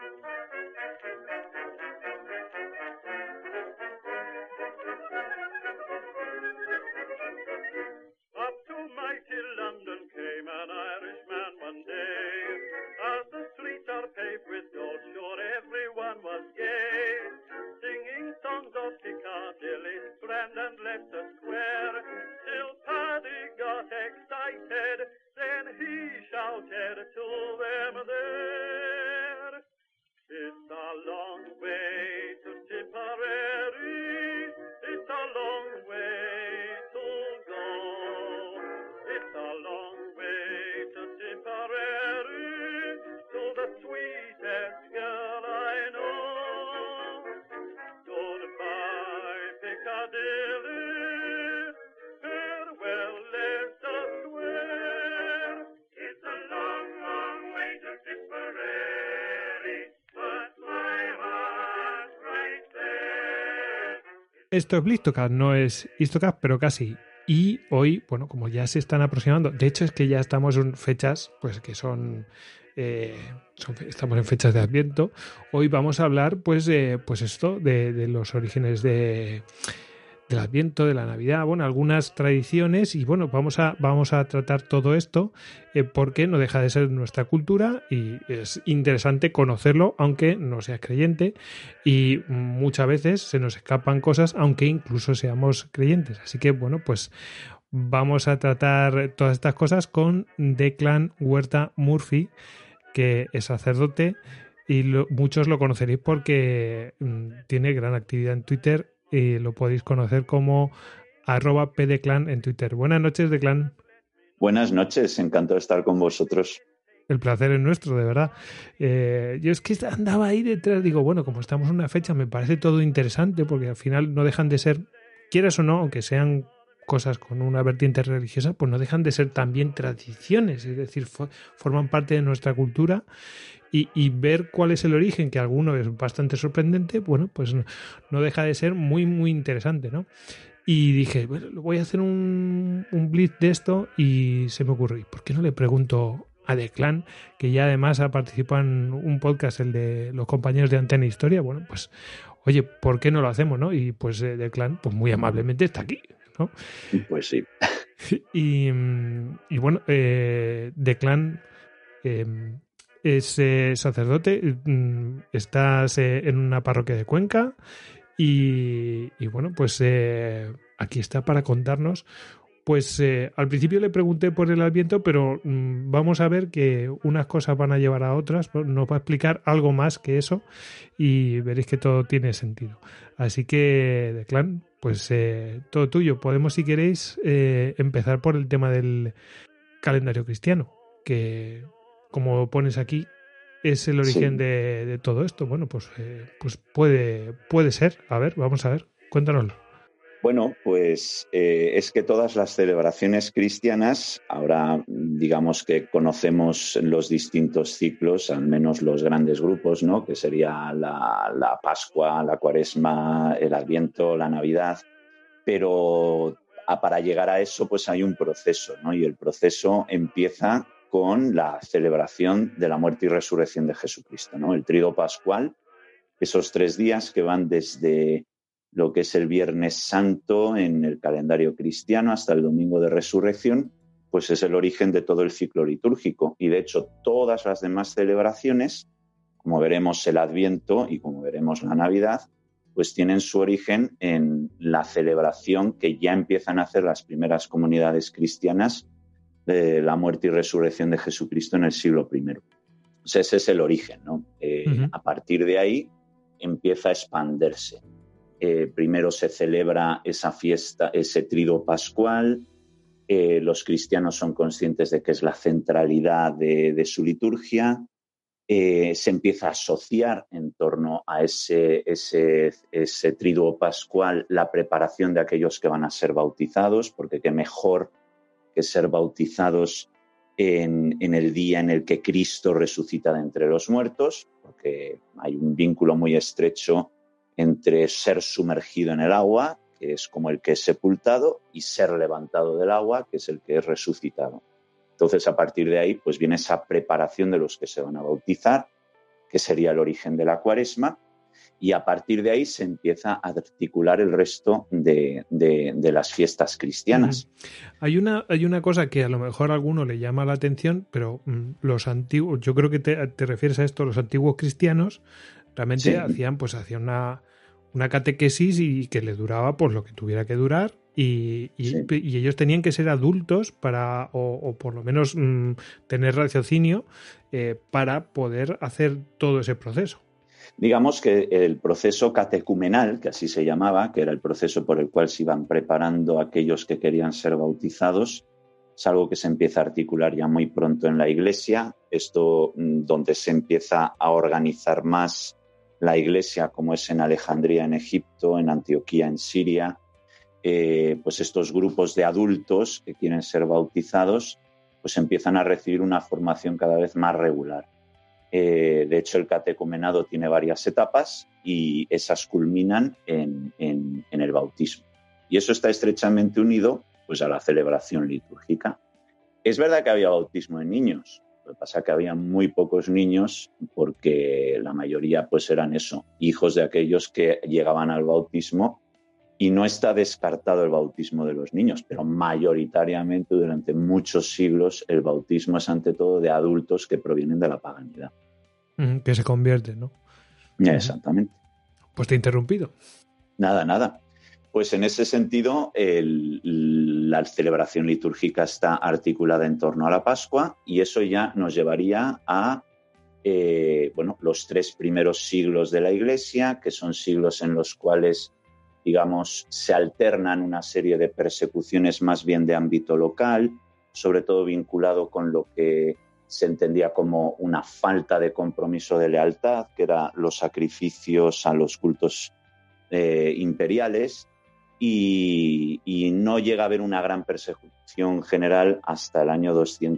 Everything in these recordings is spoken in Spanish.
Up to mighty London came an Irishman one day. As the streets are paved with gold, sure everyone was gay. Singing songs of Piccadilly, Strand and Leicester Square. Till Paddy got excited, then he shouted to them there. It's a long way to Tipperary, it's a long way to go. It's a long way to Tipperary, to the sweetest girl I know. Goodbye, Piccadilly, farewell, Leicester Square. It's a long, long way to Tipperary, but my heart's right there. Esto es Blistocast, no es Histocast, pero casi. Y hoy, bueno, como ya se están aproximando, de hecho es que ya estamos en fechas, pues que estamos en fechas de Adviento. Hoy vamos a hablar, pues esto, de los orígenes del Adviento, de la Navidad, bueno, algunas tradiciones y bueno, vamos a tratar todo esto porque no deja de ser nuestra cultura y es interesante conocerlo aunque no seas creyente y muchas veces se nos escapan cosas aunque incluso seamos creyentes. Así que bueno, pues vamos a tratar todas estas cosas con Declan Huerta Murphy, que es sacerdote y muchos lo conoceréis porque tiene gran actividad en Twitter y lo podéis conocer como @pdeclan en Twitter. Buenas noches, Declan. Buenas noches, encantado de estar con vosotros. El placer es nuestro, de verdad. Yo es que andaba ahí detrás, digo, bueno, como estamos en una fecha, me parece todo interesante porque al final no dejan de ser, quieras o no, aunque sean cosas con una vertiente religiosa, pues no dejan de ser también tradiciones, es decir, forman parte de nuestra cultura y ver cuál es el origen, que alguno es bastante sorprendente, bueno, pues no deja de ser muy, muy interesante, ¿no? Y dije, bueno, voy a hacer un blitz de esto y se me ocurrió, ¿y por qué no le pregunto a Declan, que ya además ha participado en un podcast, el de los compañeros de Antena Historia? Bueno, pues, oye, ¿por qué no lo hacemos, no? Y pues Declan, pues muy amablemente está aquí, ¿no? Pues sí. Y bueno, Declan es sacerdote, estás en una parroquia de Cuenca y bueno, pues aquí está para contarnos. Pues al principio le pregunté por el Adviento, pero vamos a ver que unas cosas van a llevar a otras, nos va a explicar algo más que eso y veréis que todo tiene sentido. Así que, Declan, pues todo tuyo. Podemos, si queréis, empezar por el tema del calendario cristiano, que, como pones aquí, es el origen de todo esto. Bueno, pues puede ser. A ver, vamos a ver. Cuéntanoslo. Bueno, pues es que todas las celebraciones cristianas, ahora digamos que conocemos los distintos ciclos, al menos los grandes grupos, ¿no? Que sería la Pascua, la Cuaresma, el Adviento, la Navidad, pero para llegar a eso pues hay un proceso, ¿no? Y el proceso empieza con la celebración de la muerte y resurrección de Jesucristo, ¿no? El Tríodo Pascual, esos 3 días que van desde lo que es el Viernes Santo en el calendario cristiano hasta el Domingo de Resurrección, pues es el origen de todo el ciclo litúrgico. Y de hecho, todas las demás celebraciones, como veremos el Adviento y como veremos la Navidad, pues tienen su origen en la celebración que ya empiezan a hacer las primeras comunidades cristianas de la muerte y resurrección de Jesucristo en el siglo I. O sea, ese es el origen, ¿no? A partir de ahí empieza a expandirse. Primero se celebra esa fiesta, ese Tríodo Pascual. Los cristianos son conscientes de que es la centralidad de su liturgia. Se empieza a asociar en torno a ese Tríodo Pascual la preparación de aquellos que van a ser bautizados, porque qué mejor que ser bautizados en el día en el que Cristo resucita de entre los muertos, porque hay un vínculo muy estrecho entre ser sumergido en el agua, que es como el que es sepultado, y ser levantado del agua, que es el que es resucitado. Entonces, a partir de ahí, pues viene esa preparación de los que se van a bautizar, que sería el origen de la Cuaresma, y a partir de ahí se empieza a articular el resto de las fiestas cristianas. Hay una cosa que a lo mejor a alguno le llama la atención, pero los antiguos, yo creo que te refieres a esto, los antiguos cristianos realmente hacían una catequesis y que le duraba pues lo que tuviera que durar y ellos tenían que ser adultos o por lo menos tener raciocinio para poder hacer todo ese proceso. Digamos que el proceso catecumenal, que así se llamaba, que era el proceso por el cual se iban preparando aquellos que querían ser bautizados, es algo que se empieza a articular ya muy pronto en la Iglesia. Esto donde se empieza a organizar más la Iglesia, como es en Alejandría, en Egipto, en Antioquía, en Siria, pues estos grupos de adultos que quieren ser bautizados, pues empiezan a recibir una formación cada vez más regular. De hecho, el catecumenado tiene varias etapas y esas culminan en el bautismo. Y eso está estrechamente unido pues, a la celebración litúrgica. Es verdad que había bautismo en niños, lo que pasa es que había muy pocos niños porque la mayoría pues, eran hijos de aquellos que llegaban al bautismo, y no está descartado el bautismo de los niños, pero mayoritariamente durante muchos siglos el bautismo es ante todo de adultos que provienen de la paganidad. Que se convierten, ¿no? Exactamente. Pues te he interrumpido. Nada. Pues en ese sentido la celebración litúrgica está articulada en torno a la Pascua y eso ya nos llevaría a los 3 primeros siglos de la Iglesia, que son siglos en los cuales digamos, se alternan una serie de persecuciones más bien de ámbito local, sobre todo vinculado con lo que se entendía como una falta de compromiso de lealtad, que eran los sacrificios a los cultos imperiales, y no llega a haber una gran persecución general hasta el año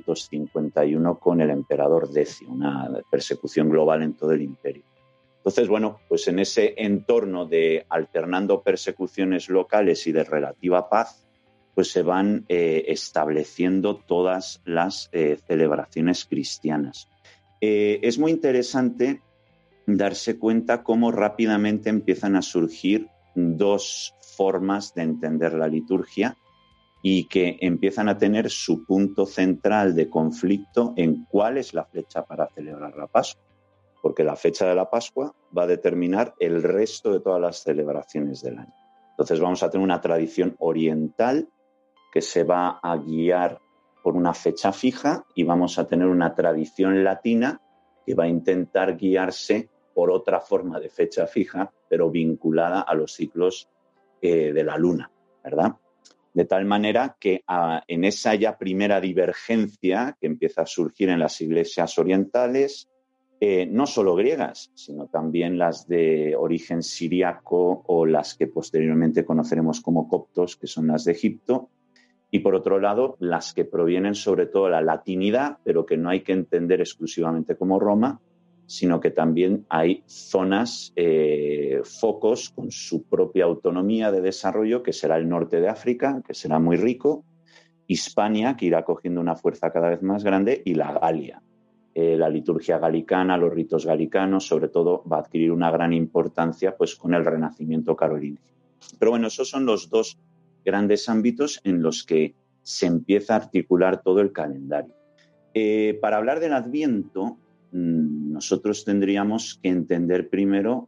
251 con el emperador Decio, una persecución global en todo el imperio. Entonces, pues en ese entorno de alternando persecuciones locales y de relativa paz, pues se van estableciendo todas las celebraciones cristianas. Es muy interesante darse cuenta cómo rápidamente empiezan a surgir 2 formas de entender la liturgia y que empiezan a tener su punto central de conflicto en cuál es la fecha para celebrar la Pascua. Porque la fecha de la Pascua va a determinar el resto de todas las celebraciones del año. Entonces vamos a tener una tradición oriental que se va a guiar por una fecha fija y vamos a tener una tradición latina que va a intentar guiarse por otra forma de fecha fija, pero vinculada a los ciclos de la luna, ¿verdad? De tal manera que en esa ya primera divergencia que empieza a surgir en las iglesias orientales, no solo griegas, sino también las de origen siriaco o las que posteriormente conoceremos como coptos, que son las de Egipto, y por otro lado, las que provienen sobre todo de la latinidad, pero que no hay que entender exclusivamente como Roma, sino que también hay zonas, focos con su propia autonomía de desarrollo, que será el norte de África, que será muy rico, Hispania, que irá cogiendo una fuerza cada vez más grande, y la Galia. La liturgia galicana, los ritos galicanos, sobre todo, va a adquirir una gran importancia pues, con el Renacimiento carolingio. Pero esos son los 2 grandes ámbitos en los que se empieza a articular todo el calendario. Para hablar del Adviento, nosotros tendríamos que entender primero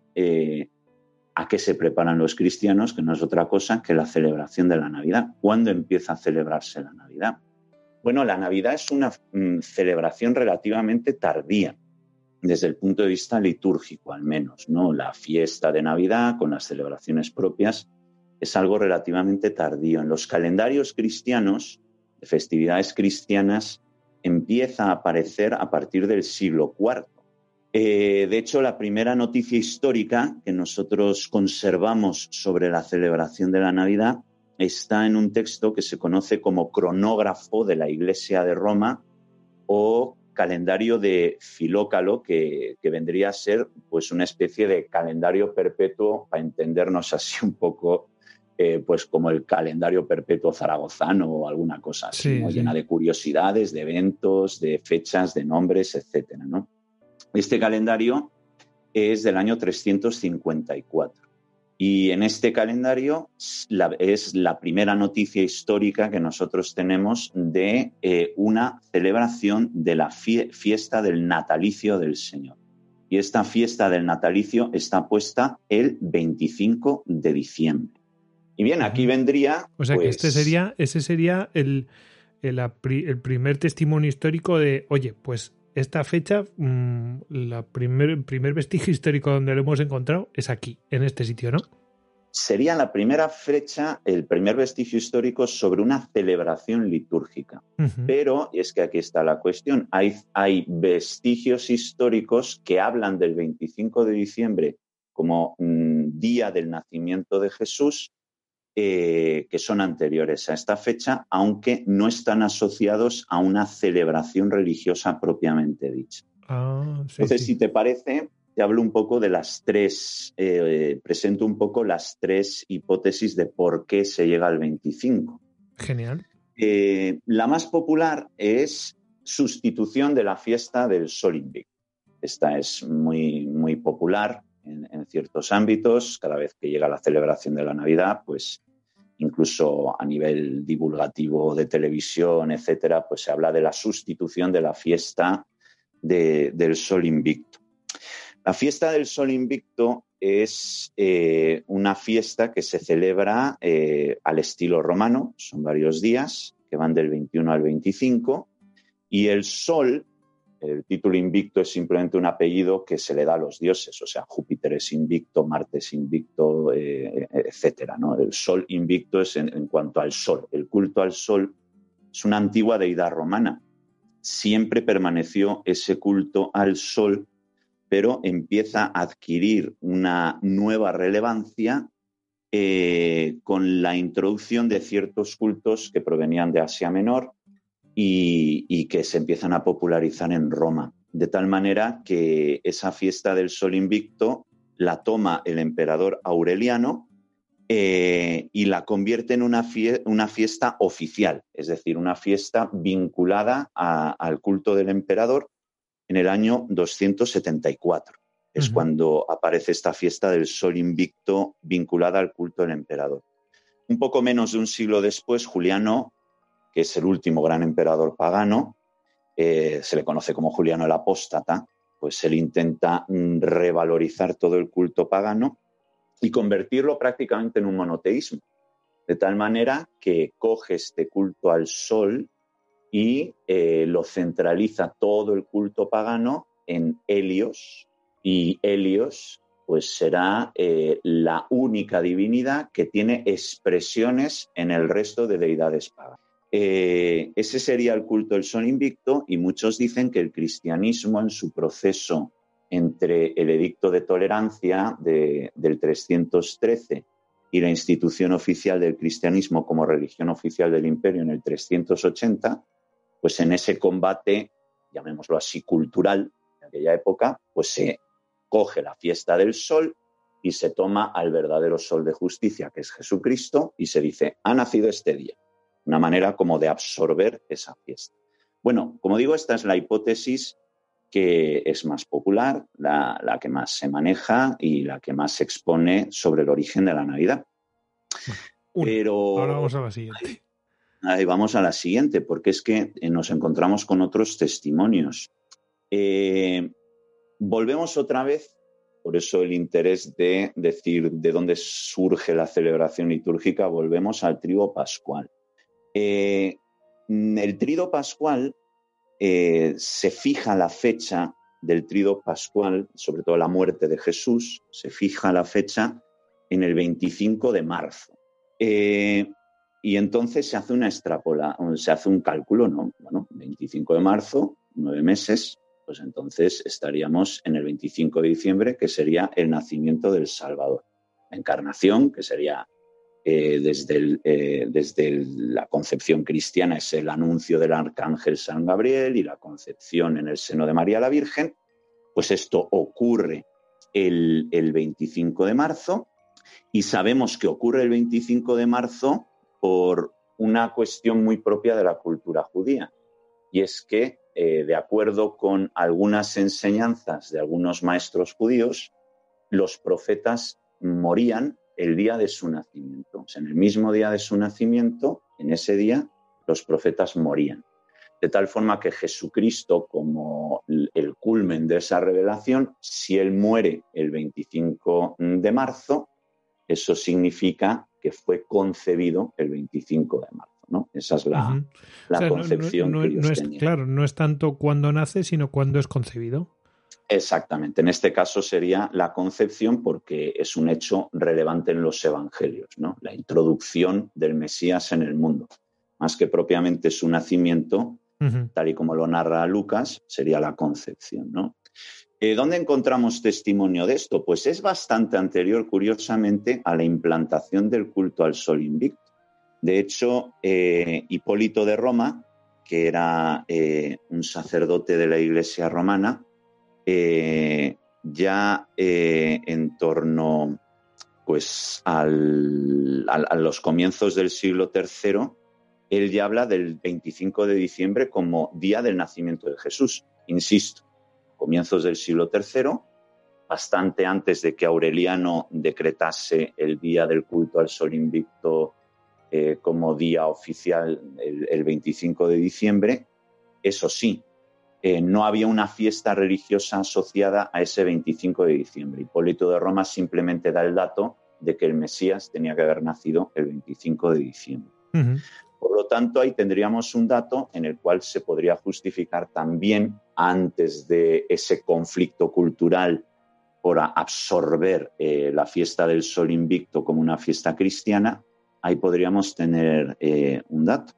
a qué se preparan los cristianos, que no es otra cosa que la celebración de la Navidad. ¿Cuándo empieza a celebrarse la Navidad? La Navidad es una celebración relativamente tardía, desde el punto de vista litúrgico al menos, ¿no? La fiesta de Navidad con las celebraciones propias es algo relativamente tardío. En los calendarios cristianos, de festividades cristianas, empieza a aparecer a partir del siglo IV. De hecho, la primera noticia histórica que nosotros conservamos sobre la celebración de la Navidad está en un texto que se conoce como cronógrafo de la Iglesia de Roma o calendario de Filócalo, que vendría a ser pues una especie de calendario perpetuo, para entendernos así un poco, pues como el calendario perpetuo zaragozano o alguna cosa así, ¿no? Llena de curiosidades, de eventos, de fechas, de nombres, etcétera, ¿no? Este calendario es del año 354. Y en este calendario es la primera noticia histórica que nosotros tenemos de una celebración de la fiesta del natalicio del Señor. Y esta fiesta del natalicio está puesta el 25 de diciembre. Y bien, aquí vendría... O sea, pues, que ese sería el primer testimonio histórico de, oye, pues esta fecha, el primer vestigio histórico donde lo hemos encontrado es aquí, en este sitio, ¿no? Sería la primera fecha, el primer vestigio histórico sobre una celebración litúrgica. Uh-huh. Pero, y es que aquí está la cuestión, hay vestigios históricos que hablan del 25 de diciembre como día del nacimiento de Jesús, que son anteriores a esta fecha, aunque no están asociados a una celebración religiosa propiamente dicha. Entonces, si te parece, te hablo un poco de las tres, presento un poco las tres hipótesis de por qué se llega al 25. Genial. La más popular es sustitución de la fiesta del Sol Invicto. Esta es muy, muy popular en ciertos ámbitos. Cada vez que llega la celebración de la Navidad, pues incluso a nivel divulgativo de televisión, etcétera, pues se habla de la sustitución de la fiesta del Sol Invicto. La fiesta del Sol Invicto es una fiesta que se celebra al estilo romano, son varios días que van del 21 al 25, y el Sol, el título invicto es simplemente un apellido que se le da a los dioses, o sea, Júpiter es invicto, Marte es invicto, etcétera, ¿no? El Sol invicto es en cuanto al Sol. El culto al Sol es una antigua deidad romana. Siempre permaneció ese culto al Sol, pero empieza a adquirir una nueva relevancia con la introducción de ciertos cultos que provenían de Asia Menor y que se empiezan a popularizar en Roma. De tal manera que esa fiesta del Sol Invicto la toma el emperador Aureliano y la convierte en una fiesta oficial, es decir, una fiesta vinculada al culto del emperador en el año 274. Es cuando aparece esta fiesta del Sol Invicto vinculada al culto del emperador. Un poco menos de un siglo después, Juliano, que es el último gran emperador pagano, se le conoce como Juliano el Apóstata, pues él intenta revalorizar todo el culto pagano y convertirlo prácticamente en un monoteísmo, de tal manera que coge este culto al sol y lo centraliza todo el culto pagano en Helios, y Helios pues será la única divinidad que tiene expresiones en el resto de deidades paganas. Ese sería el culto del Sol Invicto, y muchos dicen que el cristianismo en su proceso entre el edicto de tolerancia del 313 y la institución oficial del cristianismo como religión oficial del imperio en el 380, pues en ese combate, llamémoslo así, cultural de aquella época, pues se coge la fiesta del sol y se toma al verdadero sol de justicia, que es Jesucristo, y se dice, ha nacido este día. Una manera como de absorber esa fiesta. Bueno, como digo, esta es la hipótesis que es más popular, la que más se maneja y la que más se expone sobre el origen de la Navidad. Pero ahora vamos a la siguiente. Ahí vamos a la siguiente, porque es que nos encontramos con otros testimonios. Volvemos otra vez, por eso el interés de decir de dónde surge la celebración litúrgica, volvemos al triduo pascual. El triduo pascual se fija la fecha del triduo pascual, sobre todo la muerte de Jesús, se fija la fecha en el 25 de marzo. Y entonces se hace se hace un cálculo, ¿no? Bueno, 25 de marzo, 9 meses, pues entonces estaríamos en el 25 de diciembre, que sería el nacimiento del Salvador. La encarnación, que sería desde la concepción cristiana, es el anuncio del arcángel San Gabriel, y la concepción en el seno de María la Virgen, pues esto ocurre el 25 de marzo, y sabemos que ocurre el 25 de marzo por una cuestión muy propia de la cultura judía, y es que, de acuerdo con algunas enseñanzas de algunos maestros judíos, los profetas morían el día de su nacimiento. O sea, en el mismo día de su nacimiento, en ese día, los profetas morían. De tal forma que Jesucristo, como el culmen de esa revelación, si él muere el 25 de marzo, eso significa que fue concebido el 25 de marzo, ¿no? Esa es la O sea, concepción que ellos es, tenían. claro, no es tanto cuando nace, sino cuando es concebido. Exactamente. En este caso sería la concepción, porque es un hecho relevante en los evangelios, ¿no? La introducción del Mesías en el mundo. Más que propiamente su nacimiento, tal y como lo narra Lucas, sería la concepción, ¿no? ¿Dónde encontramos testimonio de esto? Pues es bastante anterior, curiosamente, a la implantación del culto al sol invicto. De hecho, Hipólito de Roma, que era un sacerdote de la Iglesia romana, ya en torno pues, a los comienzos del siglo III, él ya habla del 25 de diciembre como día del nacimiento de Jesús. Insisto, comienzos del siglo III, bastante antes de que Aureliano decretase el día del culto al sol invicto como día oficial el 25 de diciembre. Eso sí, no había una fiesta religiosa asociada a ese 25 de diciembre. Hipólito de Roma simplemente da el dato de que el Mesías tenía que haber nacido el 25 de diciembre. Por lo tanto, ahí tendríamos un dato en el cual se podría justificar también, antes de ese conflicto cultural por absorber la fiesta del sol invicto como una fiesta cristiana, ahí podríamos tener un dato.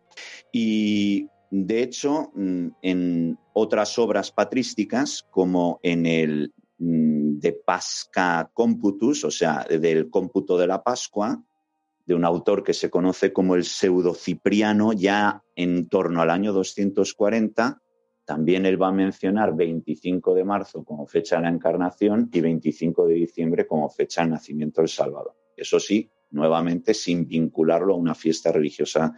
Y de hecho, en otras obras patrísticas, como en el de Pasca Computus, o sea, del cómputo de la Pascua, de un autor que se conoce como el Pseudo-Cipriano, ya en torno al año 240, también él va a mencionar 25 de marzo como fecha de la encarnación y 25 de diciembre como fecha del nacimiento del Salvador. Eso sí, nuevamente sin vincularlo a una fiesta religiosa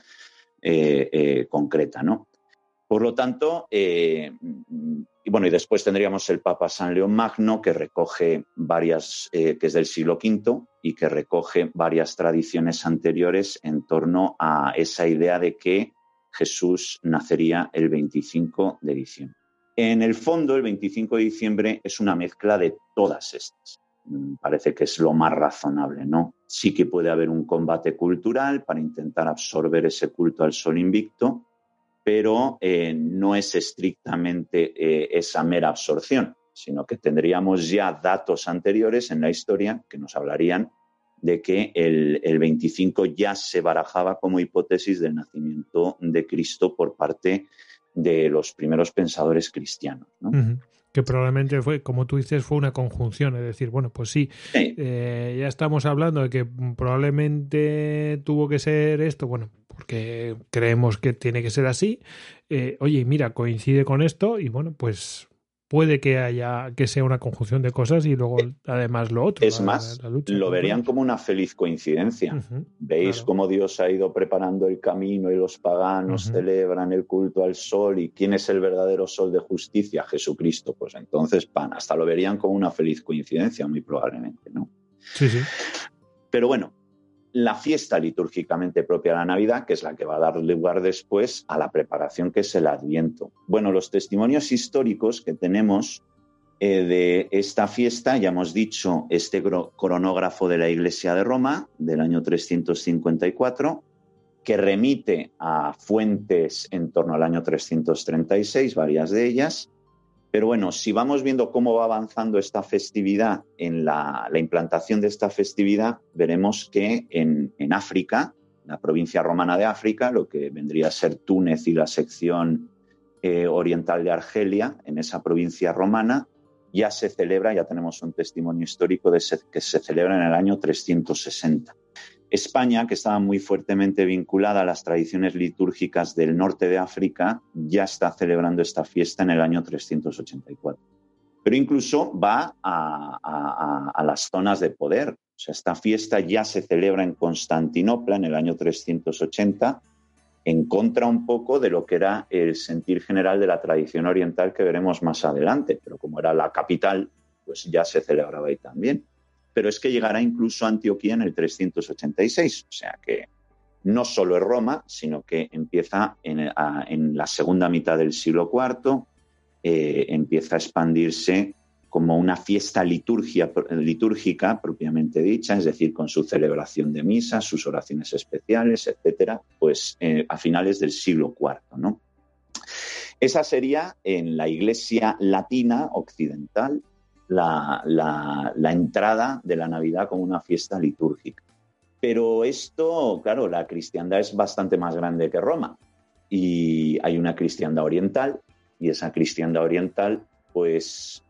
concreta, ¿no? Por lo tanto, y después tendríamos el Papa San León Magno, que recoge varias, que es del siglo V, y que recoge varias tradiciones anteriores en torno a esa idea de que Jesús nacería el 25 de diciembre. En el fondo, el 25 de diciembre es una mezcla de todas estas. Parece que es lo más razonable, ¿no? Sí que puede haber un combate cultural para intentar absorber ese culto al sol invicto, pero no es estrictamente esa mera absorción, sino que tendríamos ya datos anteriores en la historia que nos hablarían de que el 25 ya se barajaba como hipótesis del nacimiento de Cristo por parte de los primeros pensadores cristianos, ¿no? Que probablemente fue, como tú dices, fue una conjunción, es decir, bueno, pues sí. Ya estamos hablando de que probablemente tuvo que ser esto, bueno, porque creemos que tiene que ser así. Oye, mira, coincide con esto y bueno, pues puede que sea una conjunción de cosas y luego además lo otro. Es más, la lucha lo verían como una feliz coincidencia. Veis claro. Cómo Dios ha ido preparando el camino y los paganos celebran el culto al sol. ¿Y quién es el verdadero sol de justicia? Jesucristo. Pues entonces, hasta lo verían como una feliz coincidencia, muy probablemente, ¿no? Sí, sí. Pero bueno, la fiesta litúrgicamente propia de la Navidad, que es la que va a dar lugar después a la preparación que es el Adviento. Bueno, los testimonios históricos que tenemos de esta fiesta, ya hemos dicho, este cronógrafo de la Iglesia de Roma del año 354, que remite a fuentes en torno al año 336, varias de ellas. Pero bueno, si vamos viendo cómo va avanzando esta festividad, en la implantación de esta festividad, veremos que en África, la provincia romana de África, lo que vendría a ser Túnez y la sección oriental de Argelia, en esa provincia romana, ya se celebra, ya tenemos un testimonio histórico de que se celebra en el año 360. España, que estaba muy fuertemente vinculada a las tradiciones litúrgicas del norte de África, ya está celebrando esta fiesta en el año 384. Pero incluso va a las zonas de poder. O sea, esta fiesta ya se celebra en Constantinopla en el año 380, en contra un poco de lo que era el sentir general de la tradición oriental que veremos más adelante, pero como era la capital, pues ya se celebraba ahí también. Pero es que llegará incluso a Antioquía en el 386, o sea que no solo es Roma, sino que empieza en la segunda mitad del siglo IV, empieza a expandirse como una fiesta litúrgica propiamente dicha, es decir, con su celebración de misas, sus oraciones especiales, etcétera, pues a finales del siglo IV, ¿no? Esa sería en la Iglesia latina occidental la entrada de la Navidad como una fiesta litúrgica. Pero esto, claro, la cristiandad es bastante más grande que Roma y hay una cristiandad oriental y esa cristiandad oriental pues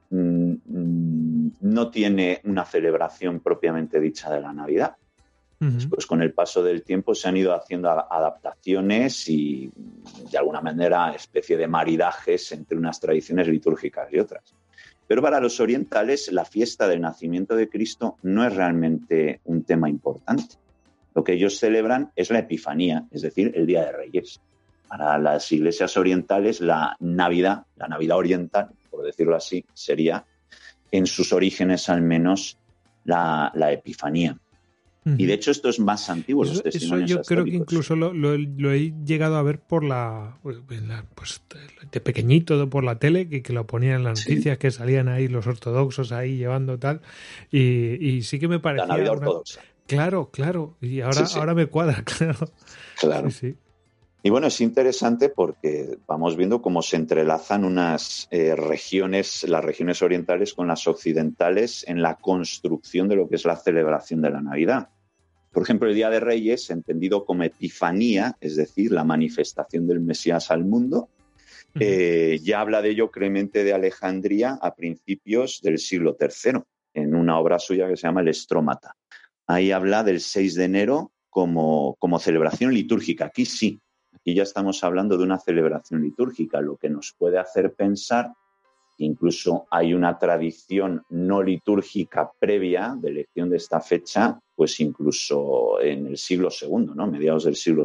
no tiene una celebración propiamente dicha de la Navidad. Pues con el paso del tiempo se han ido haciendo adaptaciones y de alguna manera especie de maridajes entre unas tradiciones litúrgicas y otras. Pero para los orientales la fiesta del nacimiento de Cristo no es realmente un tema importante. Lo que ellos celebran es la Epifanía, es decir, el Día de Reyes. Para las iglesias orientales la Navidad oriental, por decirlo así, sería en sus orígenes al menos la Epifanía. Y de hecho esto es más antiguo, los testimonios yo creo históricos. que incluso lo he llegado a ver por pues, de pequeñito por la tele, que lo ponían en las noticias, que salían ahí los ortodoxos ahí llevando tal, y sí que me parecía... La Navidad ortodoxa. Claro, y ahora me cuadra, claro. Sí. Y bueno, es interesante porque vamos viendo cómo se entrelazan unas regiones, las regiones orientales con las occidentales en la construcción de lo que es la celebración de la Navidad. Por ejemplo, el Día de Reyes, entendido como Epifanía, es decir, la manifestación del Mesías al mundo, ya habla de ello Clemente de Alejandría a principios del siglo III, en una obra suya que se llama el Strómata. Ahí habla del 6 de enero como celebración litúrgica. Aquí sí. Aquí ya estamos hablando de una celebración litúrgica, lo que nos puede hacer pensar que incluso hay una tradición no litúrgica previa de elección de esta fecha, pues incluso en el siglo II, ¿no? Mediados del siglo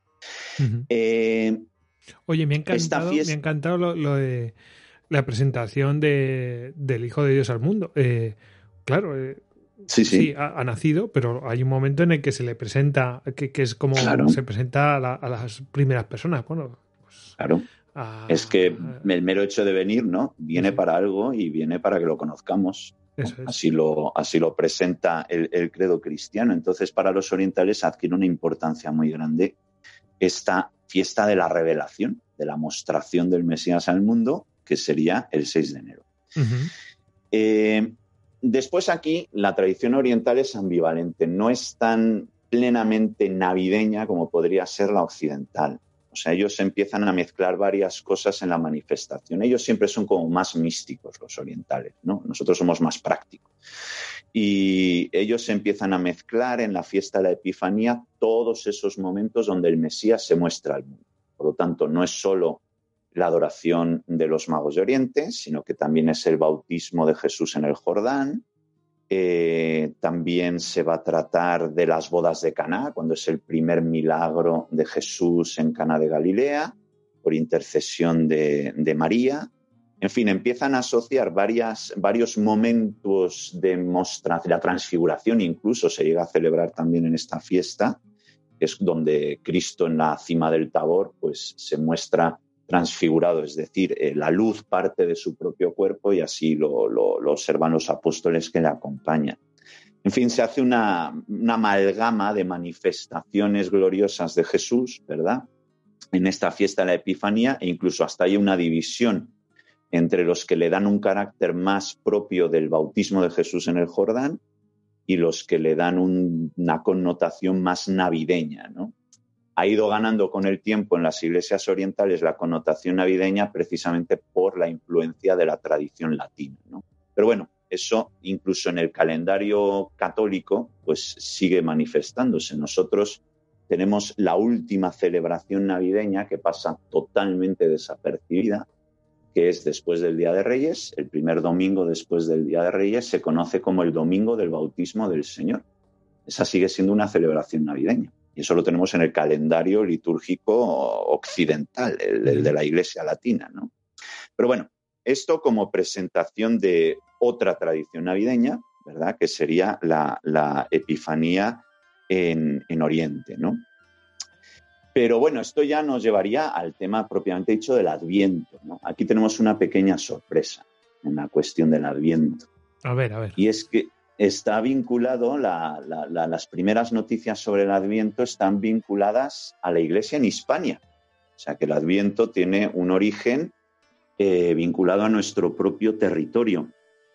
II. Oye, me ha encantado lo de la presentación del Hijo de Dios al mundo. Claro, sí, ha nacido, pero hay un momento en el que se le presenta, que es como se presenta a las primeras personas. Bueno, pues, claro. Es que el mero hecho de venir, ¿no? Viene para algo y viene para que lo conozcamos. Eso es. Así lo presenta el credo cristiano. Entonces, para los orientales adquiere una importancia muy grande esta fiesta de la revelación, de la mostración del Mesías al mundo, que sería el 6 de enero. Después aquí la tradición oriental es ambivalente, no es tan plenamente navideña como podría ser la occidental. O sea, ellos empiezan a mezclar varias cosas en la manifestación. Ellos siempre son como más místicos, los orientales, ¿no? Nosotros somos más prácticos. Y ellos empiezan a mezclar en la fiesta de la Epifanía todos esos momentos donde el Mesías se muestra al mundo. Por lo tanto, no es solo la adoración de los magos de Oriente, sino que también es el bautismo de Jesús en el Jordán. También se va a tratar de las bodas de Caná, cuando es el primer milagro de Jesús en Caná de Galilea, por intercesión de María. En fin, empiezan a asociar varios momentos de mostración, la transfiguración incluso se llega a celebrar también en esta fiesta, que es donde Cristo en la cima del Tabor pues, se muestra transfigurado, es decir, la luz parte de su propio cuerpo y así lo observan los apóstoles que le acompañan. En fin, se hace una amalgama de manifestaciones gloriosas de Jesús, ¿verdad?, en esta fiesta de la Epifanía, e incluso hasta hay una división entre los que le dan un carácter más propio del bautismo de Jesús en el Jordán y los que le dan una connotación más navideña, ¿no? Ha ido ganando con el tiempo en las iglesias orientales la connotación navideña precisamente por la influencia de la tradición latina, ¿no? Pero bueno, eso incluso en el calendario católico pues sigue manifestándose. Nosotros tenemos la última celebración navideña que pasa totalmente desapercibida, que es después del Día de Reyes. El primer domingo después del Día de Reyes se conoce como el Domingo del Bautismo del Señor. Esa sigue siendo una celebración navideña. Y eso lo tenemos en el calendario litúrgico occidental, el de la Iglesia latina, ¿no? Pero bueno, esto como presentación de otra tradición navideña, ¿verdad? Que sería la Epifanía en Oriente, ¿no? Pero bueno, esto ya nos llevaría al tema propiamente dicho del Adviento, ¿no? Aquí tenemos una pequeña sorpresa en la cuestión del Adviento. A ver. Y es que está vinculado, las primeras noticias sobre el Adviento están vinculadas a la Iglesia en Hispania. O sea que el Adviento tiene un origen vinculado a nuestro propio territorio.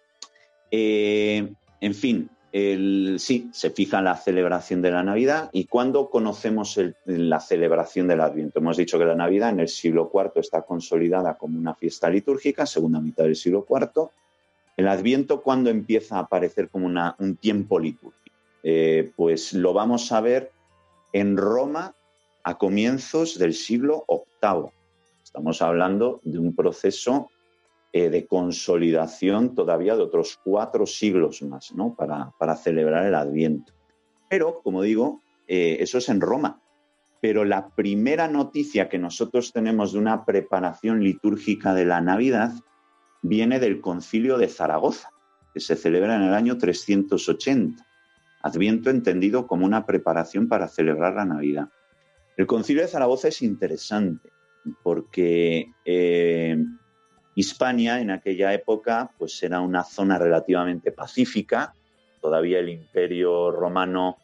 En fin, sí, se fija la celebración de la Navidad. ¿Y cuándo conocemos la celebración del Adviento? Hemos dicho que la Navidad en el siglo IV está consolidada como una fiesta litúrgica, segunda mitad del siglo IV. El Adviento, ¿cuándo empieza a aparecer como un tiempo litúrgico? Pues lo vamos a ver en Roma a comienzos del siglo VIII. Estamos hablando de un proceso de consolidación todavía de otros 4 siglos más, ¿no? para celebrar el Adviento. Pero, como digo, eso es en Roma. Pero la primera noticia que nosotros tenemos de una preparación litúrgica de la Navidad viene del Concilio de Zaragoza, que se celebra en el año 380. Adviento entendido como una preparación para celebrar la Navidad. El Concilio de Zaragoza es interesante porque Hispania en aquella época pues era una zona relativamente pacífica. Todavía el Imperio Romano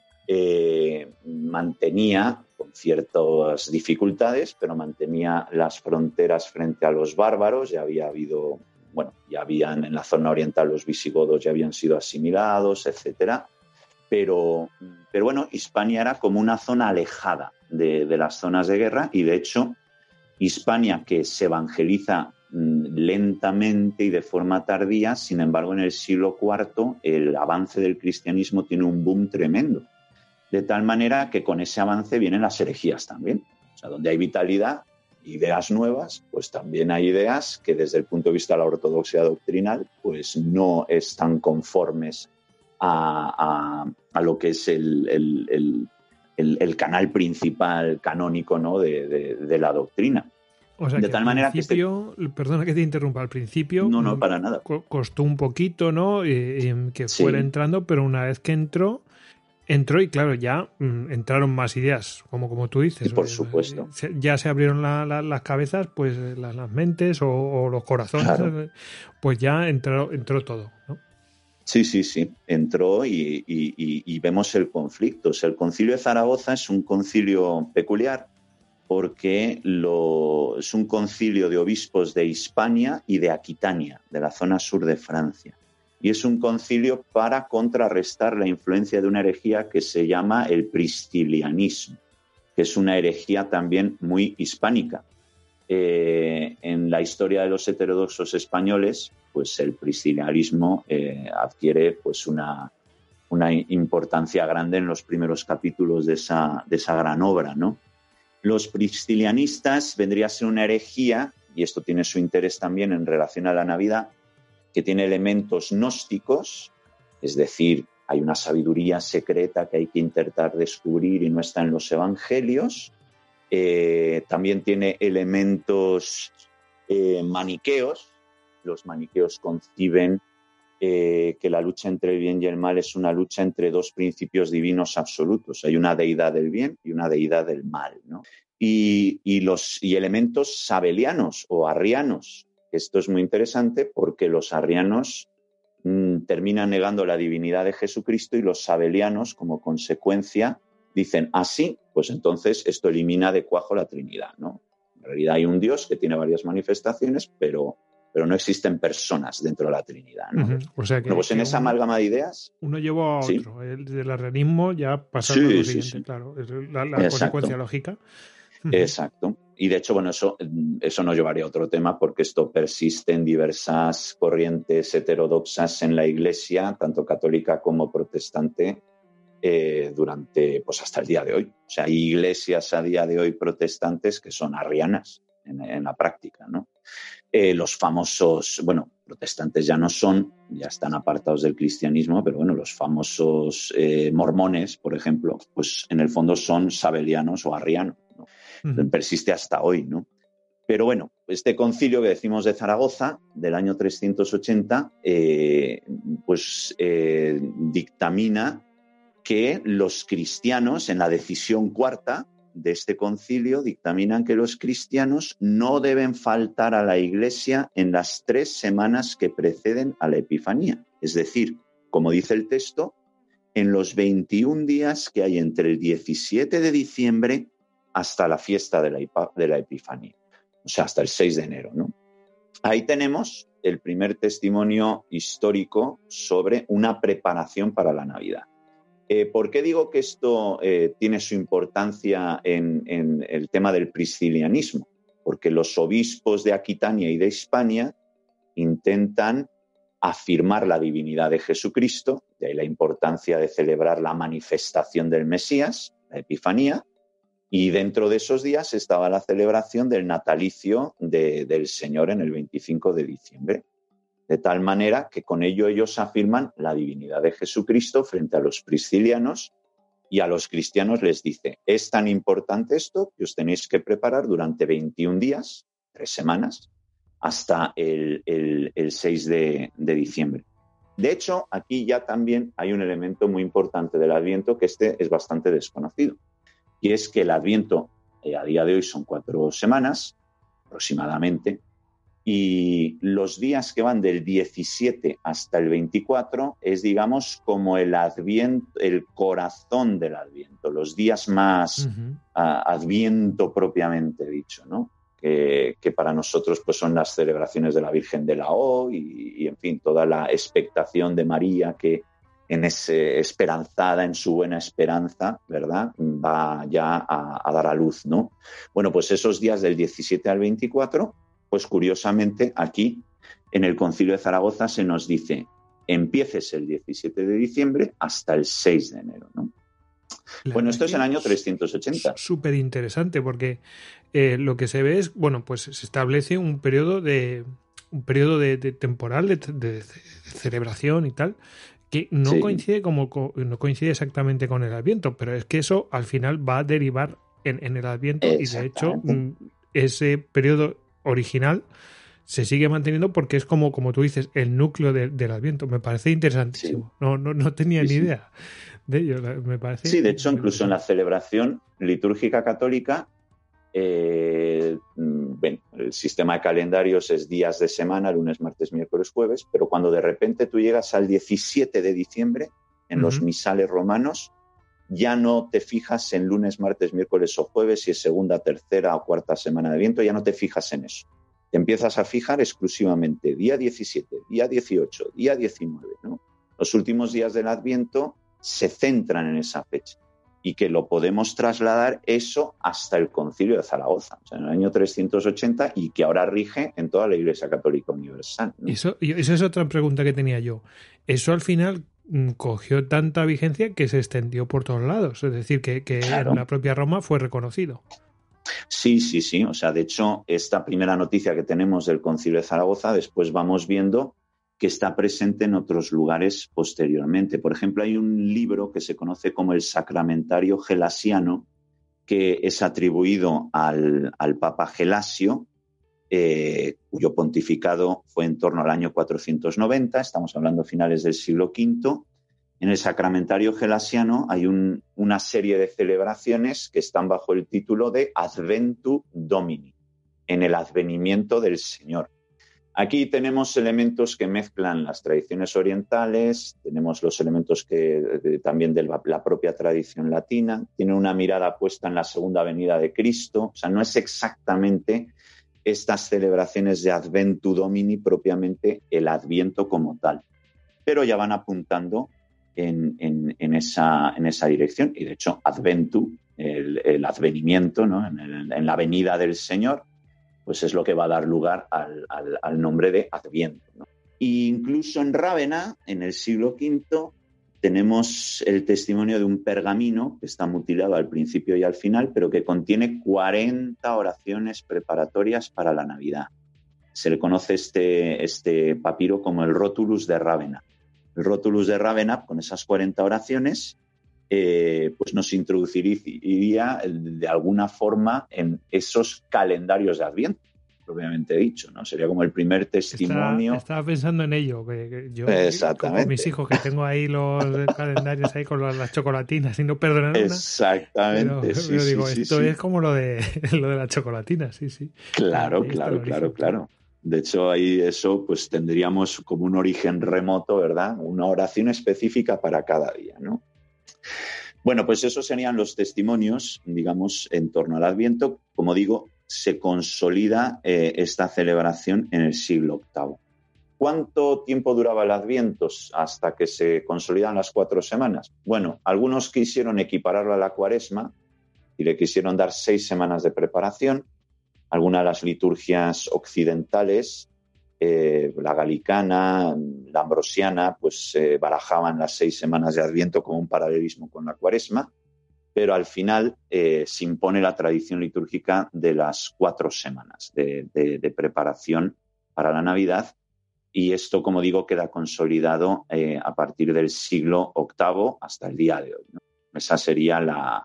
mantenía, con ciertas dificultades, pero mantenía las fronteras frente a los bárbaros. Ya habían en la zona oriental los visigodos ya habían sido asimilados, etcétera. Pero bueno, Hispania era como una zona alejada de las zonas de guerra, y de hecho Hispania, que se evangeliza lentamente y de forma tardía, sin embargo en el siglo IV el avance del cristianismo tiene un boom tremendo, de tal manera que con ese avance vienen las herejías también. O sea, donde hay vitalidad, ideas nuevas, pues también hay ideas que desde el punto de vista de la ortodoxia doctrinal pues no están conformes a lo que es el canal principal canónico, ¿no? de la doctrina. O sea, de tal manera que perdona que te interrumpa, al principio no para nada. Costó un poquito, ¿no? Que Sí. fuera entrando, pero una vez que entró y claro, ya entraron más ideas, como tú dices. Sí, por supuesto. Ya se abrieron las cabezas, pues las mentes o los corazones, claro. Pues ya entró todo, ¿no? Sí, entró y vemos el conflicto. O sea, el Concilio de Zaragoza es un concilio peculiar porque es un concilio de obispos de Hispania y de Aquitania, de la zona sur de Francia. Y es un concilio para contrarrestar la influencia de una herejía que se llama el priscilianismo, que es una herejía también muy hispánica. En la historia de los heterodoxos españoles, pues el priscilianismo adquiere pues una importancia grande en los primeros capítulos de esa gran obra, ¿no? Los priscilianistas vendría a ser una herejía, y esto tiene su interés también en relación a la Navidad, que tiene elementos gnósticos, es decir, hay una sabiduría secreta que hay que intentar descubrir y no está en los evangelios. También tiene elementos maniqueos. Los maniqueos conciben que la lucha entre el bien y el mal es una lucha entre 2 principios divinos absolutos. Hay una deidad del bien y una deidad del mal, ¿no? Y elementos sabelianos o arrianos. Esto es muy interesante porque los arrianos terminan negando la divinidad de Jesucristo y los sabelianos, como consecuencia, dicen, sí, pues entonces esto elimina de cuajo la Trinidad, ¿no? En realidad hay un Dios que tiene varias manifestaciones, pero no existen personas dentro de la Trinidad, ¿no? Uh-huh. O sea que, pues en esa amálgama de ideas... Uno llevó a ¿sí? Otro. El del arrianismo ya pasando a lo siguiente, sí. Claro. Es la consecuencia lógica. Uh-huh. Exacto. Y de hecho, bueno, eso nos llevaría a otro tema, porque esto persiste en diversas corrientes heterodoxas en la Iglesia, tanto católica como protestante, durante, pues hasta el día de hoy. O sea, hay iglesias a día de hoy protestantes que son arrianas en la práctica, ¿no? Los famosos, bueno, protestantes ya no son, ya están apartados del cristianismo, pero bueno, los famosos mormones, por ejemplo, pues en el fondo son sabelianos o arrianos, ¿no? Persiste hasta hoy, ¿no? Pero bueno, este concilio que decimos de Zaragoza, del año 380, dictamina que los cristianos, en la decisión cuarta de este concilio, dictaminan que los cristianos no deben faltar a la Iglesia en las 3 semanas que preceden a la Epifanía. Es decir, como dice el texto, en los 21 días que hay entre el 17 de diciembre hasta la fiesta de la Epifanía. O sea, hasta el 6 de enero, ¿no? Ahí tenemos el primer testimonio histórico sobre una preparación para la Navidad. ¿Por qué digo que esto tiene su importancia en el tema del priscilianismo? Porque los obispos de Aquitania y de Hispania intentan afirmar la divinidad de Jesucristo, de ahí la importancia de celebrar la manifestación del Mesías, la Epifanía, y dentro de esos días estaba la celebración del natalicio del Señor en el 25 de diciembre. De tal manera que con ello ellos afirman la divinidad de Jesucristo frente a los priscilianos, y a los cristianos les dice, es tan importante esto que os tenéis que preparar durante 21 días, 3 semanas, hasta el 6 de diciembre. De hecho, aquí ya también hay un elemento muy importante del Adviento que es bastante desconocido, y es que el Adviento a día de hoy son 4 semanas aproximadamente, y los días que van del 17 hasta el 24 es, digamos, como el Adviento, el corazón del Adviento, los días más Adviento propiamente dicho, ¿no? Que para nosotros pues son las celebraciones de la Virgen de la O y en fin, toda la expectación de María que esperanzada en su buena esperanza, ¿verdad? Va ya a dar a luz, ¿no? Bueno, pues esos días del 17 al 24, pues curiosamente aquí en el Concilio de Zaragoza se nos dice empieces el 17 de diciembre hasta el 6 de enero, ¿no? Bueno, esto es el año 380. Súper interesante porque lo que se ve es, bueno, pues se establece un periodo de temporal de celebración y tal, que no coincide no coincide exactamente con el Adviento, pero es que eso al final va a derivar en el Adviento, y de hecho ese periodo original se sigue manteniendo porque es como tú dices, el núcleo del Adviento. Me parece interesantísimo. Sí. No tenía ni idea de ello. Me parece. Sí, de hecho, incluso en la celebración litúrgica católica, el sistema de calendarios es días de semana, lunes, martes, miércoles, jueves, pero cuando de repente tú llegas al 17 de diciembre, en los misales romanos, ya no te fijas en lunes, martes, miércoles o jueves, si es segunda, tercera o cuarta semana de Adviento, ya no te fijas en eso. Te empiezas a fijar exclusivamente día 17, día 18, día 19, ¿no? Los últimos días del Adviento se centran en esa fecha, y que lo podemos trasladar eso hasta el Concilio de Zaragoza, o sea, en el año 380, y que ahora rige en toda la Iglesia Católica Universal, ¿no? Esa es otra pregunta que tenía yo. Eso al final cogió tanta vigencia que se extendió por todos lados, es decir, que claro, en la propia Roma fue reconocido. Sí. O sea, de hecho, esta primera noticia que tenemos del Concilio de Zaragoza, después vamos viendo que está presente en otros lugares posteriormente. Por ejemplo, hay un libro que se conoce como el Sacramentario Gelasiano, que es atribuido al Papa Gelasio, cuyo pontificado fue en torno al año 490, estamos hablando finales del siglo V. En el Sacramentario Gelasiano hay una serie de celebraciones que están bajo el título de Adventu Domini, en el advenimiento del Señor. Aquí tenemos elementos que mezclan las tradiciones orientales, tenemos los elementos también de la propia tradición latina, tiene una mirada puesta en la segunda venida de Cristo, o sea, no es exactamente estas celebraciones de Adventu Domini propiamente el Adviento como tal, pero ya van apuntando en esa dirección, y de hecho Adventu, el advenimiento, ¿no? en la venida del Señor, pues es lo que va a dar lugar al nombre de Adviento, ¿no? Y incluso en Rávena, en el siglo V, tenemos el testimonio de un pergamino que está mutilado al principio y al final, pero que contiene 40 oraciones preparatorias para la Navidad. se le conoce este papiro como el Rotulus de Rávena. El Rotulus de Rávena, con esas 40 oraciones, pues nos introduciría de alguna forma en esos calendarios de Adviento, propiamente dicho, ¿no? Sería como el primer testimonio. Estaba pensando en ello, que yo con mis hijos, que tengo ahí los calendarios ahí con las chocolatinas y no perdonan una. Exactamente. Pero digo, esto es como lo de las chocolatinas, sí. Claro. De hecho, ahí eso pues tendríamos como un origen remoto, ¿verdad? Una oración específica para cada día, ¿no? Bueno, pues esos serían los testimonios, digamos, en torno al Adviento. Como digo, se consolida esta celebración en el siglo VIII. ¿Cuánto tiempo duraba el Adviento hasta que se consolidan las 4 semanas? Bueno, algunos quisieron equipararlo a la Cuaresma y le quisieron dar 6 semanas de preparación. Algunas de las liturgias occidentales, la galicana, la ambrosiana, pues barajaban las 6 semanas de Adviento como un paralelismo con la Cuaresma, pero al final se impone la tradición litúrgica de las 4 semanas de preparación para la Navidad, y esto, como digo, queda consolidado a partir del siglo VIII hasta el día de hoy, ¿no? Esa sería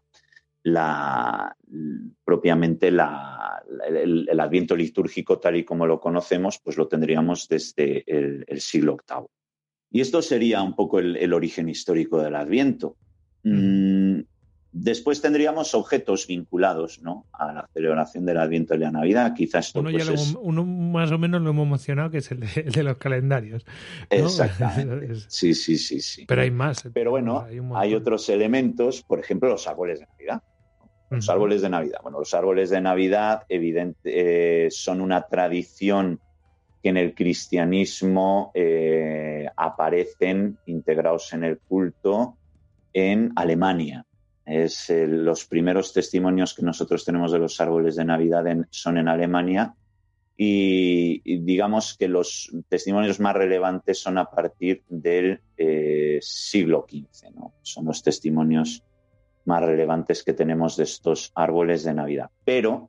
propiamente el Adviento litúrgico tal y como lo conocemos, pues lo tendríamos desde el siglo VIII. Y esto sería un poco el origen histórico del Adviento. Después tendríamos objetos vinculados, ¿no?, a la celebración del Adviento y la Navidad. Quizás esto uno más o menos lo hemos mencionado, que es el de los calendarios, ¿no? Exactamente. Sí. Pero hay más. Pero bueno, hay otros elementos, por ejemplo, los árboles de Navidad. Los árboles de Navidad. Bueno, los árboles de Navidad son una tradición que en el cristianismo aparecen integrados en el culto en Alemania. Los primeros testimonios que nosotros tenemos de los árboles de Navidad son en Alemania, y digamos que los testimonios más relevantes son a partir del siglo XV, ¿no? Son los testimonios más relevantes que tenemos de estos árboles de Navidad. Pero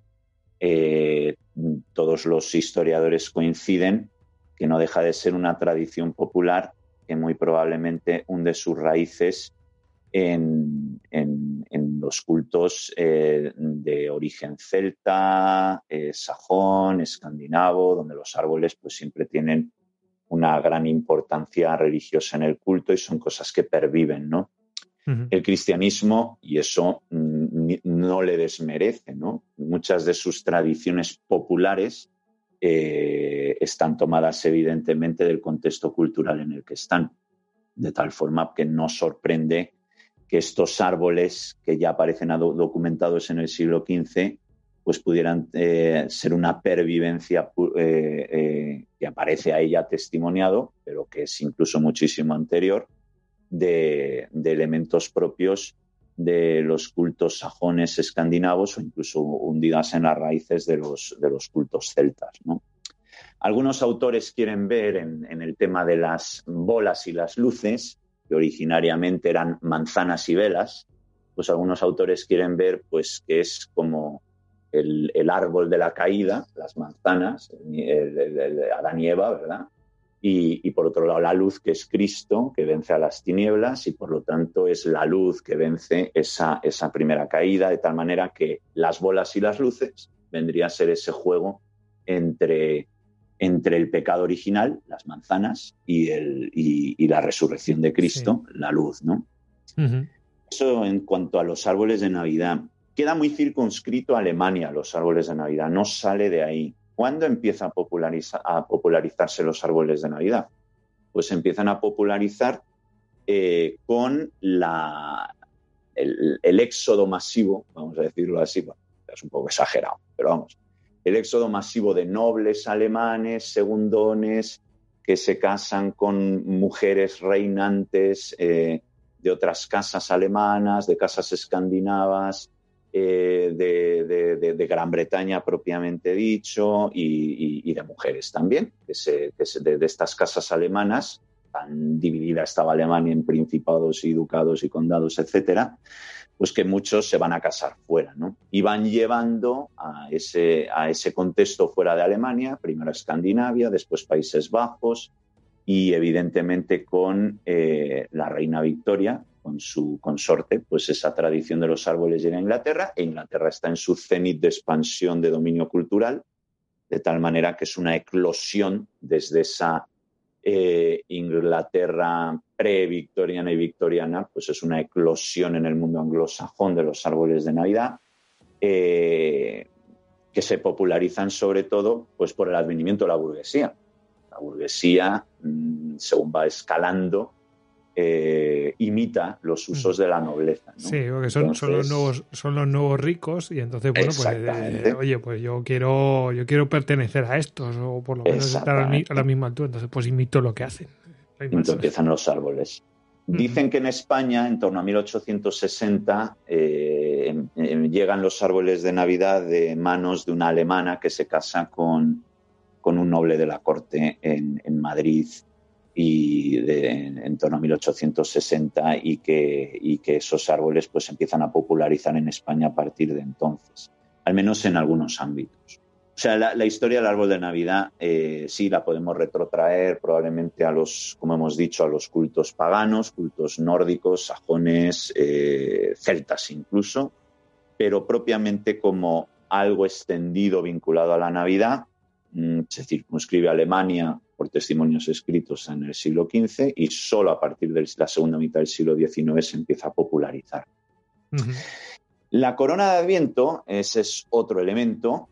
todos los historiadores coinciden que no deja de ser una tradición popular que muy probablemente hunde sus raíces en los cultos de origen celta, sajón, escandinavo, donde los árboles pues siempre tienen una gran importancia religiosa en el culto y son cosas que perviven, ¿no? El cristianismo, y eso no le desmerece, ¿no? Muchas de sus tradiciones populares están tomadas evidentemente del contexto cultural en el que están, de tal forma que no sorprende que estos árboles que ya aparecen documentados en el siglo XV pues pudieran ser una pervivencia que aparece ahí ya testimoniado, pero que es incluso muchísimo anterior, de elementos propios de los cultos sajones, escandinavos, o incluso hundidas en las raíces de los cultos celtas, ¿no? Algunos autores quieren ver en el tema de las bolas y las luces, que originariamente eran manzanas y velas, pues algunos autores quieren ver pues que es como el árbol de la caída, las manzanas, Adán y Eva, ¿verdad? Y por otro lado la luz, que es Cristo, que vence a las tinieblas, y por lo tanto es la luz que vence esa primera caída, de tal manera que las bolas y las luces vendría a ser ese juego entre el pecado original, las manzanas, y la resurrección de Cristo, sí, la luz, ¿no? Eso en cuanto a los árboles de Navidad. Queda muy circunscrito a Alemania los árboles de Navidad, no sale de ahí. ¿Cuándo empieza a popularizarse los árboles de Navidad? Pues empiezan a popularizar con el éxodo masivo, vamos a decirlo así, bueno, es un poco exagerado, pero vamos, el éxodo masivo de nobles alemanes, segundones, que se casan con mujeres reinantes de otras casas alemanas, de casas escandinavas, de Gran Bretaña propiamente dicho, y de mujeres también, de estas casas alemanas tan dividida estaba Alemania en principados y ducados y condados, etcétera, pues que muchos se van a casar fuera, ¿no? Y van llevando a ese contexto fuera de Alemania, primero a Escandinavia, después Países Bajos, y evidentemente con la reina Victoria, con su consorte, pues esa tradición de los árboles llega a Inglaterra, e Inglaterra está en su cenit de expansión de dominio cultural, de tal manera que es una eclosión desde esa Inglaterra pre-victoriana y victoriana, pues es una eclosión en el mundo anglosajón de los árboles de Navidad, que se popularizan sobre todo pues por el advenimiento de la burguesía. La burguesía, según va escalando, imita los usos de la nobleza, ¿no? Sí, porque son los nuevos ricos, y entonces, bueno, pues oye, pues yo quiero pertenecer a estos, o por lo menos estar a la misma altura, entonces pues imito lo que hacen. Entonces empiezan los árboles. Dicen que en España, en torno a 1860, llegan los árboles de Navidad de manos de una alemana que se casa con un noble de la corte en Madrid, y en torno a 1860, y que esos árboles pues empiezan a popularizar en España a partir de entonces, al menos en algunos ámbitos. O sea, la historia del árbol de Navidad sí la podemos retrotraer probablemente como hemos dicho, a los cultos paganos, cultos nórdicos, sajones, celtas incluso, pero propiamente como algo extendido vinculado a la Navidad, se circunscribe a Alemania por testimonios escritos en el siglo XV, y solo a partir de la segunda mitad del siglo XIX se empieza a popularizar. Uh-huh. La corona de Adviento, ese es otro elemento,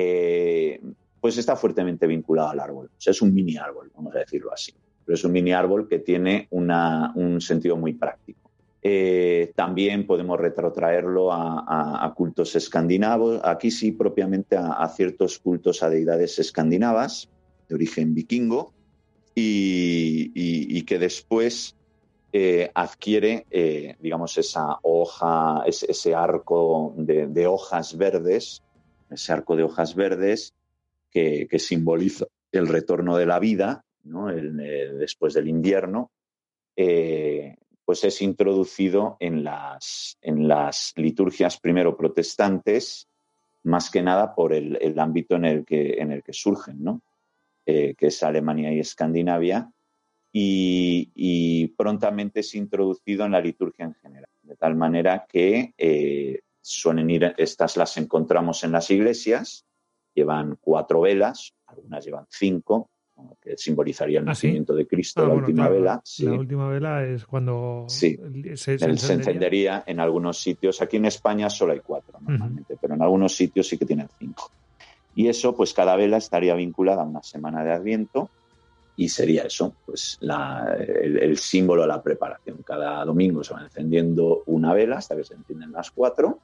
pues está fuertemente vinculado al árbol. O sea, es un mini árbol, vamos a decirlo así, pero es un mini árbol que tiene un sentido muy práctico. También podemos retrotraerlo a cultos escandinavos, aquí sí propiamente a ciertos cultos a deidades escandinavas de origen vikingo, y que después adquiere, digamos, esa hoja, ese arco de hojas verdes, que simboliza el retorno de la vida, ¿no? Después del invierno. Pues es introducido en las liturgias primero protestantes, más que nada por el ámbito en el que surgen, ¿no? Que es Alemania y Escandinavia, y prontamente es introducido en la liturgia en general, de tal manera que suelen ir, estas las encontramos en las iglesias, llevan 4 velas, algunas llevan 5, que simbolizaría el nacimiento de Cristo, la última vela. Sí. La última vela es cuando se encendería en algunos sitios. Aquí en España solo hay 4 normalmente, pero en algunos sitios sí que tienen 5. Y eso, pues cada vela estaría vinculada a una semana de Adviento, y sería eso, pues el símbolo de la preparación. Cada domingo se va encendiendo una vela hasta que se encienden las 4,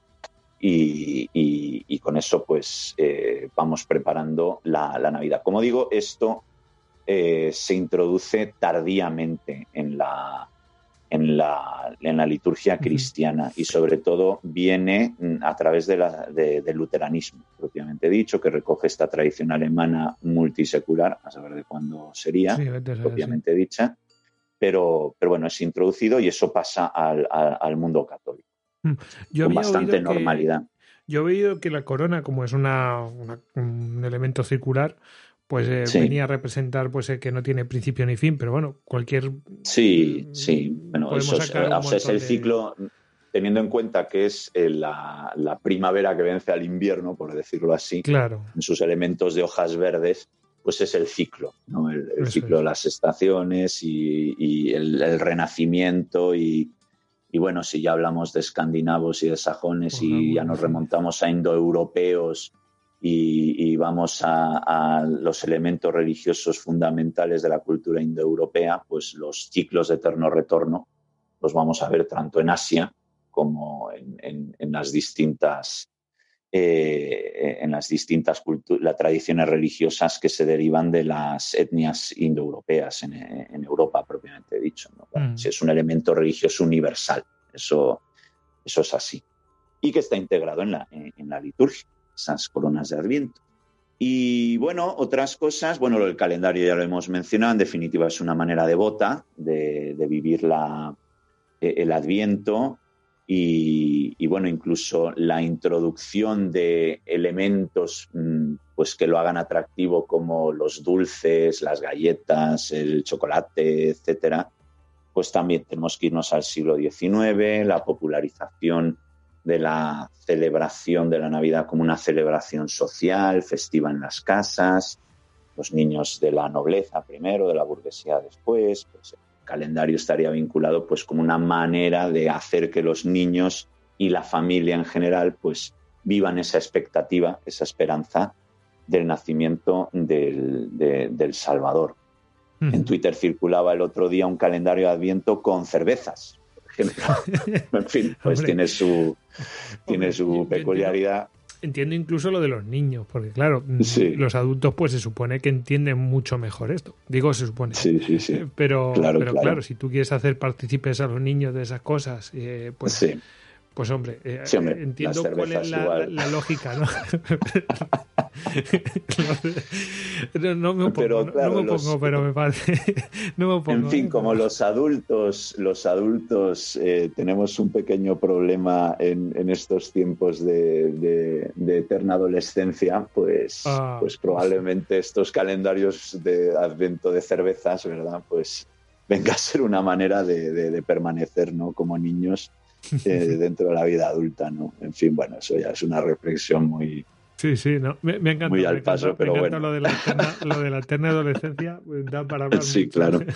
y con eso pues vamos preparando la Navidad. Como digo, esto se introduce tardíamente en la liturgia cristiana, y sobre todo viene a través del luteranismo, propiamente dicho, que recoge esta tradición alemana multisecular, a saber de cuándo sería, propiamente dicha, pero bueno, es introducido, y eso pasa al mundo católico con bastante normalidad. Yo he oído que la corona, como es un elemento circular, pues venía a representar pues que no tiene principio ni fin, pero bueno, cualquier... Sí. Bueno, eso es el ciclo, teniendo en cuenta que es la primavera que vence al invierno, por decirlo así, claro, en sus elementos de hojas verdes, pues es el ciclo, ¿no? El ciclo de las estaciones y el renacimiento, y bueno, si ya hablamos de escandinavos y de sajones, y ya nos remontamos a indoeuropeos, y vamos a los elementos religiosos fundamentales de la cultura indoeuropea, pues los ciclos de eterno retorno los vamos a ver tanto en Asia como en las distintas las tradiciones religiosas que se derivan de las etnias indoeuropeas en Europa propiamente dicho, ¿no? Bueno, si es un elemento religioso universal, eso es así, y que está integrado en la liturgia, esas coronas de Adviento. Y bueno, otras cosas, bueno, el calendario ya lo hemos mencionado, en definitiva es una manera devota de vivir el Adviento y bueno, incluso la introducción de elementos pues que lo hagan atractivo como los dulces, las galletas, el chocolate, etcétera, pues también tenemos que irnos al siglo XIX, la popularización de la celebración de la Navidad como una celebración social, festiva en las casas, los niños de la nobleza primero, de la burguesía después, pues el calendario estaría vinculado pues como una manera de hacer que los niños y la familia en general pues vivan esa expectativa, esa esperanza del nacimiento del Salvador. Uh-huh. En Twitter circulaba el otro día un calendario de Adviento con cervezas, por ejemplo. En fin, pues tiene su peculiaridad. Entiendo incluso lo de los niños, porque claro, sí, los adultos pues se supone que entienden mucho mejor esto. Digo, se supone. Sí. Pero claro, si tú quieres hacer partícipes a los niños de esas cosas, pues... Sí. Pues hombre, entiendo cuál es la lógica, ¿no? No me opongo, pero me parece... No me opongo, en fin, como los adultos tenemos un pequeño problema en estos tiempos de eterna adolescencia, pues probablemente estos calendarios de Adviento de cervezas, ¿verdad? Pues venga a ser una manera de permanecer, ¿no? Como niños dentro de la vida adulta, ¿no? En fin, bueno, eso ya es una reflexión muy... Sí, no, me encanta. Muy al paso, pero bueno. Lo de la eterna adolescencia, da para hablar sí, mucho. Claro.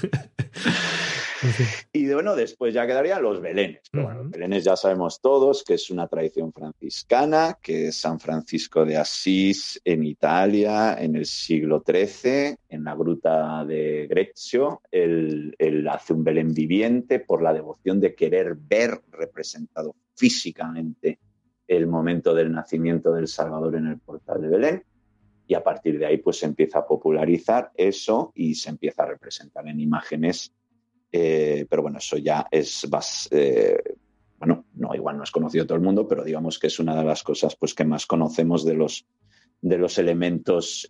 Y bueno, después ya quedarían los belenes. Pero bueno, los belenes ya sabemos todos que es una tradición franciscana, que es San Francisco de Asís en Italia en el siglo XIII, en la gruta de Greccio. Él hace un Belén viviente por la devoción de querer ver representado físicamente el momento del nacimiento del Salvador en el portal de Belén. Y a partir de ahí pues se empieza a popularizar eso y se empieza a representar en imágenes. Pero bueno, eso ya es más, igual no es conocido todo el mundo, pero digamos que es una de las cosas pues que más conocemos de los elementos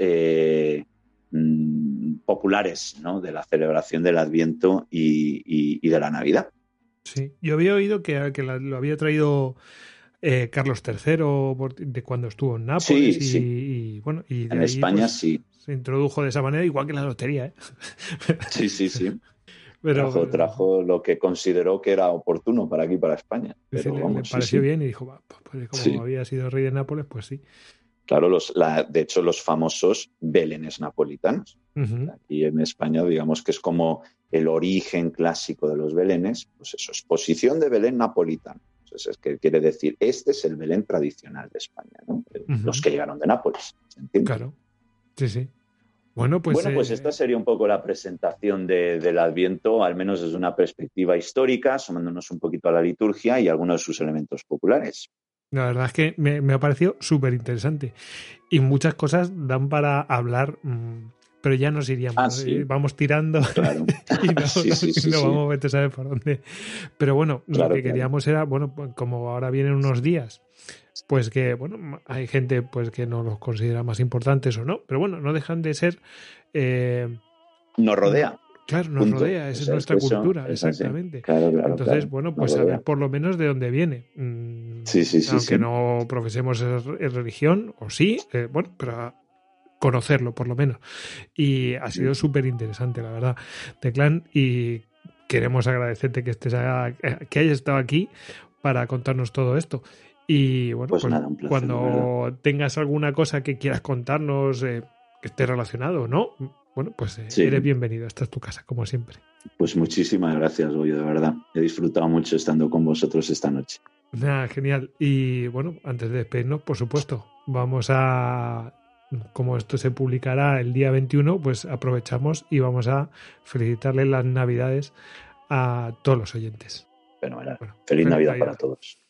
populares, ¿no? De la celebración del Adviento y de la Navidad. Sí, yo había oído que lo había traído Carlos III de cuando estuvo en Nápoles y bueno, y de en ahí, España pues, sí. Se introdujo de esa manera, igual que la lotería, ¿eh? Sí. Pero, trajo lo que consideró que era oportuno para aquí, para España. Pero, le pareció bien y dijo, pues como había sido rey de Nápoles, pues sí. Claro, de hecho, los famosos belenes napolitanos. Uh-huh. Aquí en España, digamos que es como el origen clásico de los belenes, pues eso, exposición de Belén napolitano. Entonces, es que quiere decir, este es el Belén tradicional de España, ¿no? Uh-huh. Los que llegaron de Nápoles, ¿se entiende? Claro, sí. Bueno, pues esta sería un poco la presentación del Adviento, al menos desde una perspectiva histórica, asomándonos un poquito a la liturgia y algunos de sus elementos populares. La verdad es que me ha parecido súper interesante y muchas cosas dan para hablar, pero ya nos iríamos, sí. Vamos tirando claro. y no vamos a ver, saber por dónde. Pero bueno, lo que queríamos era, bueno, como ahora vienen unos días, pues que, bueno, hay gente pues que no los considera más importantes o no, pero bueno, no dejan de ser... nos rodea. Claro, nos rodea, esa es nuestra cultura, exactamente. Claro, entonces, bueno, pues saber por lo menos de dónde viene. Aunque no profesemos religión, o sí, bueno, pero conocerlo por lo menos. Y ha sido súper interesante, la verdad, Declan, y queremos agradecerte que que hayas estado aquí para contarnos todo esto. Y bueno, pues nada, un placer, cuando tengas alguna cosa que quieras contarnos que esté relacionado, ¿no? Bueno, pues eres bienvenido. Esta es tu casa, como siempre. Pues muchísimas gracias, Goyo, de verdad. He disfrutado mucho estando con vosotros esta noche. Nada, genial. Y bueno, antes de despedirnos, por supuesto, como esto se publicará el día 21, pues aprovechamos y vamos a felicitarle las Navidades a todos los oyentes. Fenomenal. Feliz Navidad para todos.